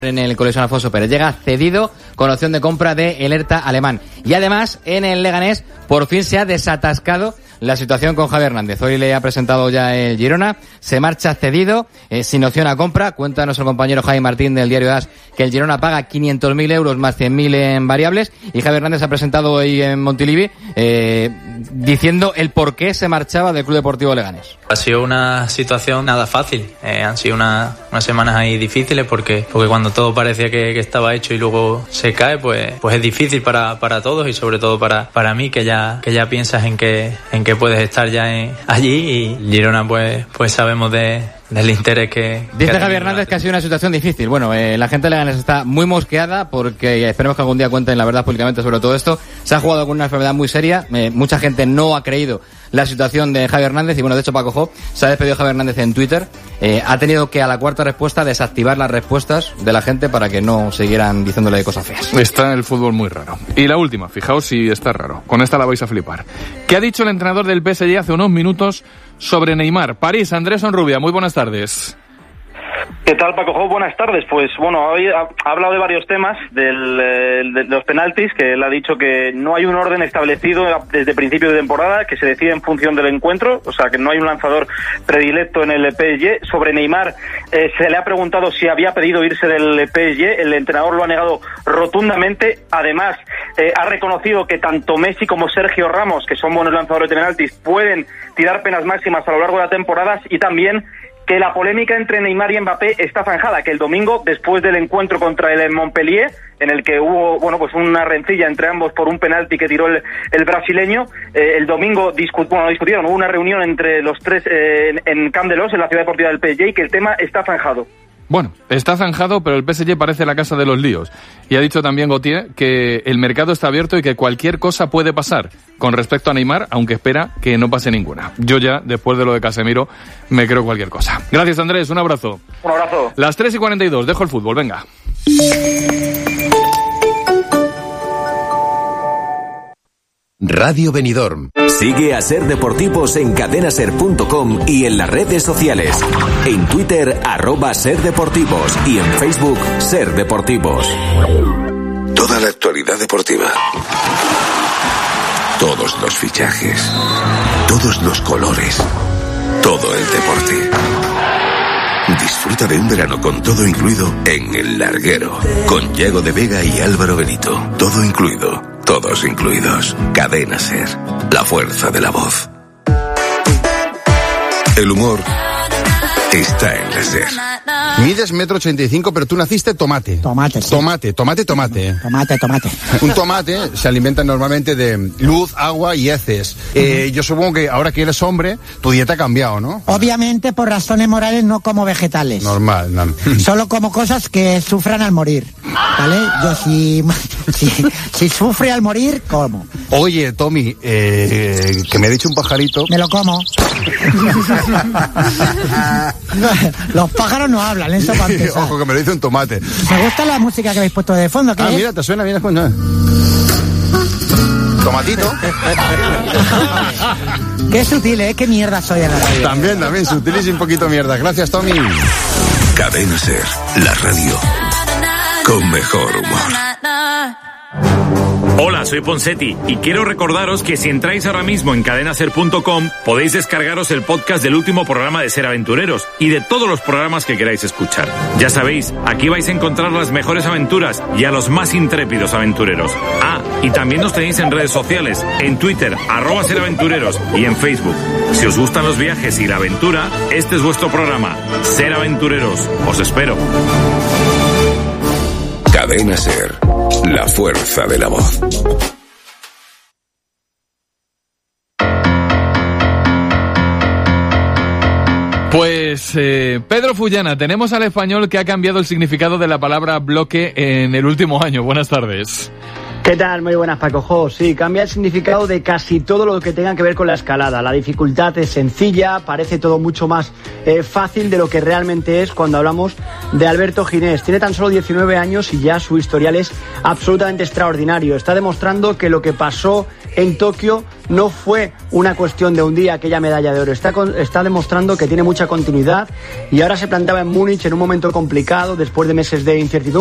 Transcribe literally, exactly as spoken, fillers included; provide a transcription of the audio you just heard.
en el Coliseo Alfonso Pérez. Llega cedido con opción de compra de el Hertha alemán. Y además, en el Leganés, por fin se ha desatascado la situación con Javi Hernández. Hoy le ha presentado ya el Girona, se marcha cedido, eh, sin opción a compra. Cuenta nuestro compañero Javi Martín del diario AS que el Girona paga quinientos mil euros más cien mil en variables, y Javi Hernández ha presentado hoy en Montilivi eh, diciendo el por qué se marchaba del Club Deportivo Leganés. Ha sido una situación nada fácil, eh, han sido una, unas semanas ahí difíciles porque, porque cuando todo parecía que, que estaba hecho y luego se cae, pues, pues es difícil para, para todos y sobre todo para, para mí, que ya, que ya piensas en que, en que puedes estar ya en, allí, y Girona pues, pues sabemos de, del interés que... Dice Javi Hernández que ha sido una situación difícil. Bueno, eh, la gente de Leganés está muy mosqueada porque esperemos que algún día cuenten la verdad públicamente sobre todo esto. Se ha jugado con una enfermedad muy seria, eh, mucha gente no ha creído la situación de Javi Hernández y bueno, de hecho Paco Jo se ha despedido Javi Hernández en Twitter, eh, ha tenido que a la cuarta respuesta desactivar las respuestas de la gente para que no siguieran diciéndole cosas feas. Está en el fútbol muy raro. Y la última, fijaos si está raro, con esta la vais a flipar. ¿Qué ha dicho el entrenador del P S G hace unos minutos sobre Neymar? París, Andrés Onrubia, muy buenas tardes. ¿Qué tal, Paco Jo? Buenas tardes. Pues bueno, hoy ha, ha hablado de varios temas, del, eh, de los penaltis, que él ha dicho que no hay un orden establecido desde principio de temporada, que se decide en función del encuentro, o sea que no hay un lanzador predilecto en el P S G. Sobre Neymar, eh, se le ha preguntado si había pedido irse del P S G, el entrenador lo ha negado rotundamente. Además, eh, ha reconocido que tanto Messi como Sergio Ramos, que son buenos lanzadores de penaltis, pueden tirar penas máximas a lo largo de la temporada, y también que la polémica entre Neymar y Mbappé está zanjada, que el domingo, después del encuentro contra el Montpellier, en el que hubo, bueno, pues una rencilla entre ambos por un penalti que tiró el, el brasileño, eh, el domingo discut, bueno, discutieron, hubo una reunión entre los tres eh, en, en Camp de Los, en la ciudad deportiva del P S G, y que el tema está zanjado. Bueno, está zanjado, pero el P S G parece la casa de los líos. Y ha dicho también Gautier que el mercado está abierto y que cualquier cosa puede pasar con respecto a Neymar, aunque espera que no pase ninguna. Yo ya, después de lo de Casemiro, me creo cualquier cosa. Gracias, Andrés, un abrazo. Un abrazo. Las tres y cuarenta y dos, dejo el fútbol, venga. Radio Benidorm. Sigue a Ser Deportivos en cadena ser punto com y en las redes sociales. En Twitter, arroba Ser Deportivos, y en Facebook, Ser Deportivos. Toda la actualidad deportiva. Todos los fichajes. Todos los colores. Todo el deporte. Disfruta de un verano con todo incluido en El Larguero. Con Yago de Vega y Álvaro Benito. Todo incluido. Todos incluidos. Cadena Ser. La fuerza de la voz. El humor está en la Ser. Mides metro ochenta y cinco, pero tú naciste tomate. Tomate, sí. Tomate, tomate, tomate. Tomate, tomate. Un tomate se alimenta normalmente de luz, agua y heces. Uh-huh. Eh, yo supongo que ahora que eres hombre, tu dieta ha cambiado, ¿no? Obviamente, por razones morales, no como vegetales. Normal, no. Solo como cosas que sufran al morir, ¿vale? Yo si, si, si sufre al morir, como. Oye, Tommy, eh, que me ha dicho un pajarito. Me lo como. Los pájaros no hablan, eso para empezar. Ojo, que me lo dice un tomate. Me gusta la música que habéis puesto de fondo. ¿Qué ah, es? Mira, te suena, mira, coño. Tomatito. Qué sutil, ¿eh? Qué mierda soy en la radio. También, también, sutil y un poquito mierda. Gracias, Tommy. Cadena Ser, la radio con mejor humor. Hola, soy Ponsetti y quiero recordaros que si entráis ahora mismo en cadena ser punto com podéis descargaros el podcast del último programa de Ser Aventureros y de todos los programas que queráis escuchar. Ya sabéis, aquí vais a encontrar las mejores aventuras y a los más intrépidos aventureros. Ah, y también nos tenéis en redes sociales, en Twitter, arroba Ser Aventureros, y en Facebook. Si os gustan los viajes y la aventura, este es vuestro programa, Ser Aventureros. Os espero. Cadena Ser, la fuerza de la voz. Pues eh, Pedro Fullana, tenemos al español que ha cambiado el significado de la palabra bloque en el último año. Buenas tardes. ¿Qué tal? Muy buenas, Paco Jo. Sí, cambia el significado de casi todo lo que tenga que ver con la escalada. La dificultad es sencilla, parece todo mucho más eh, fácil de lo que realmente es cuando hablamos de Alberto Ginés. Tiene tan solo diecinueve años y ya su historial es absolutamente extraordinario. Está demostrando que lo que pasó en Tokio no fue una cuestión de un día, aquella medalla de oro. Está, con, está demostrando que tiene mucha continuidad y ahora se plantaba en Múnich en un momento complicado, después de meses de incertidumbre.